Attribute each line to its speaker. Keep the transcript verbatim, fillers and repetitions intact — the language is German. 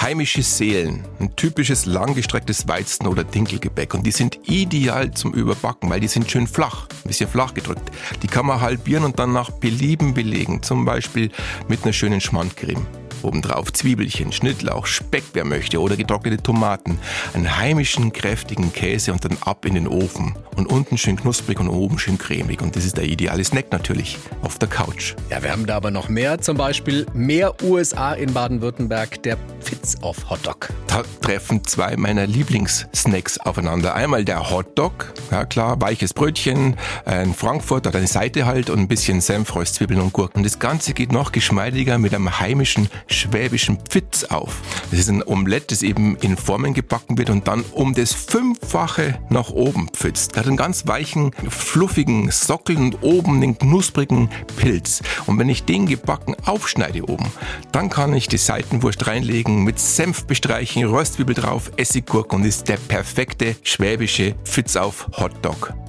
Speaker 1: heimische Seelen, ein typisches langgestrecktes Weizen- oder Dinkelgebäck. Und die sind ideal zum Überbacken, weil die sind schön flach, ein bisschen flach gedrückt. Die kann man halbieren und dann nach Belieben belegen, zum Beispiel mit einer schönen Schmandcreme. Obendrauf Zwiebelchen, Schnittlauch, Speck, wer möchte, oder getrocknete Tomaten, einen heimischen, kräftigen Käse und dann ab in den Ofen. Und unten schön knusprig und oben schön cremig. Und das ist der ideale Snack natürlich, auf der Couch.
Speaker 2: Ja, wir haben da aber noch mehr, zum Beispiel mehr U S A in Baden-Württemberg, der Fitz-Off Hotdog.
Speaker 1: Da treffen zwei meiner Lieblingssnacks aufeinander. Einmal der Hotdog, ja klar, weiches Brötchen, ein Frankfurt oder eine Seite halt und ein bisschen Senf, Röstzwiebeln und Gurken. Das Ganze geht noch geschmeidiger mit einem heimischen schwäbischen Pfitz auf. Das ist ein Omelett, das eben in Formen gebacken wird und dann um das Fünffache nach oben pfitzt. Das hat einen ganz weichen, fluffigen Sockel und oben den knusprigen Pilz. Und wenn ich den gebacken aufschneide oben, dann kann ich die Seitenwurst reinlegen, mit Senf bestreichen, Röstzwiebel drauf, Essiggurke und ist der perfekte schwäbische Pfitz auf Hotdog.